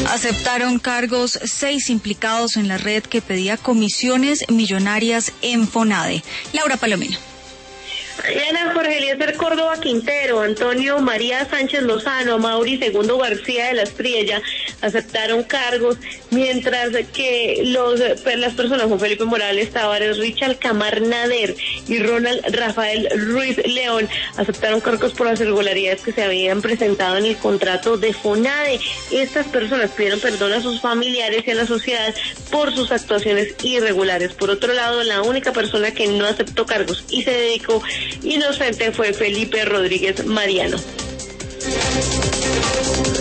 Aceptaron cargos 6 implicados en la red que pedía comisiones millonarias en FONADE. Laura Palomino. Ana Jorge Eliezer Córdoba Quintero, Antonio María Sánchez Lozano, Mauri Segundo García de la Espriella aceptaron cargos, mientras que las personas Juan Felipe Morales Tavares, Richard Camar Nader y Ronald Rafael Ruiz León aceptaron cargos por las irregularidades que se habían presentado en el contrato de FONADE. Estas personas pidieron perdón a sus familiares y a la sociedad por sus actuaciones irregulares. Por otro lado, la única persona que no aceptó cargos y se dedicó inocente fue Felipe Rodríguez Mariano.